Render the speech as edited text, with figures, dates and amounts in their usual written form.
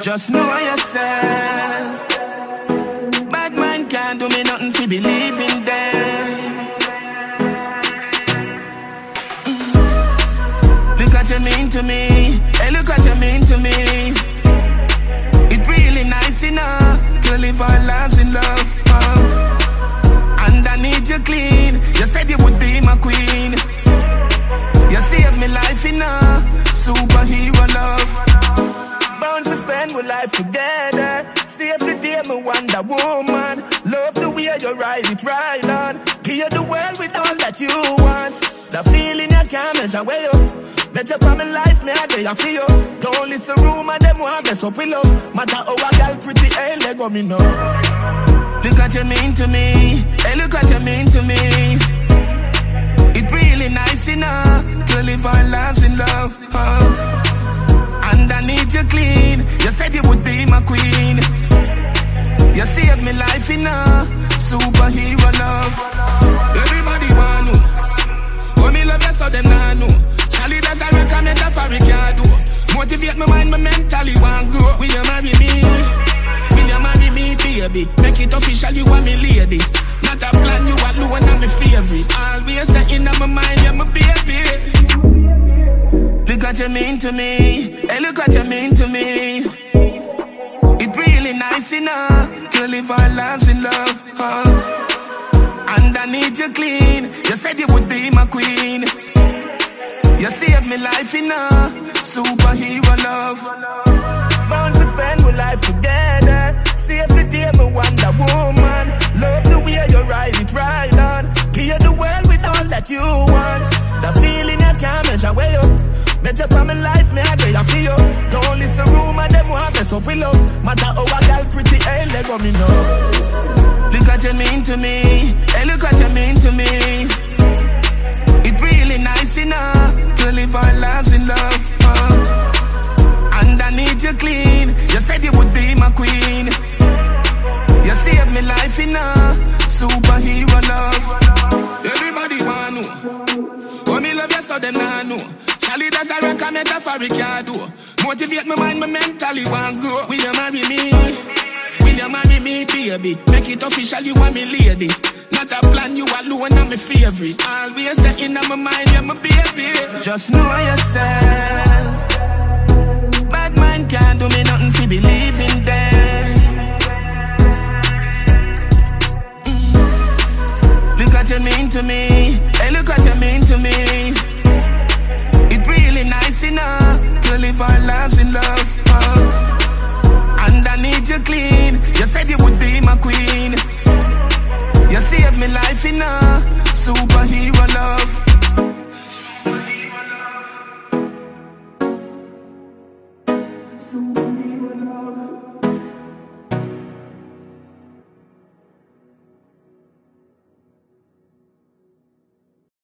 Just know yourself. Bad man can't do me nothing fi believe in them. Look what you mean to me. Hey, look what you mean to me. It really nice enough to live our lives in love. And I need you clean. You said you would be my queen. You saved me life enough. Superhero love. Bound to spend my life together. Save the day, my Wonder Woman. Love the way you ride it right on. Give you the world with all that you want. The feeling you can't measure where you. Better from my life, me I day I feel you. Don't listen rumor, them want mess up with love. Matter how a girl pretty, hey, let go me know. Look what you mean to me. Hey, look what you mean to me. It really nice enough to live our lives in love. And I need you clean. You said you would be my queen. You saved me life enough. Superhero love. Everybody want to. Oh, me love you so them nah know. Solid as a rock, I'm metaphoric, yeah, do. Motivate my mind, my mentally want grow. Will you marry me? Will you marry me, baby? Make it official, you are me lady. Not a plan, you are low and I'm my favorite. Always the in my mind, you're my baby. Look what you mean to me. Hey, look what you mean to me. It really nice enough to live our lives in love. And I need you clean. You said you would be my queen. You saved me life enough. Superhero love. Bound to spend my life together. Save the day, my Wonder Woman. Love the way you ride it right on. Give you the world with all that you want. The feeling you can't measure where you. Better from my life, me I day I feel you. Don't listen rumor, them want mess up with love. Matter how a girl pretty, hey, let go me know. Look what you mean to me. Hey, look what you mean to me. It really nice enough to live our lives in love. And I need you clean. You said you would be my queen. You saved me life enough. Superhero love. Everybody want to. Oh, me love you so them nah know. Solid as a rock, I'm metaphoric, yeah, do. Motivate my mind, my mentally want grow. Will you marry me? Will you marry me, baby? Make it official, you are me lady. Not a plan, you are low and I'm my favorite. Always the in my mind, you're my baby. Just know yourself. Bad man can't do me nothing fi believe in them. Look what you mean to me. Hey, look what you mean to me. It really nice enough to live our lives in love. And I need you clean. You said you would be my queen. You saved me life enough. Superhero love.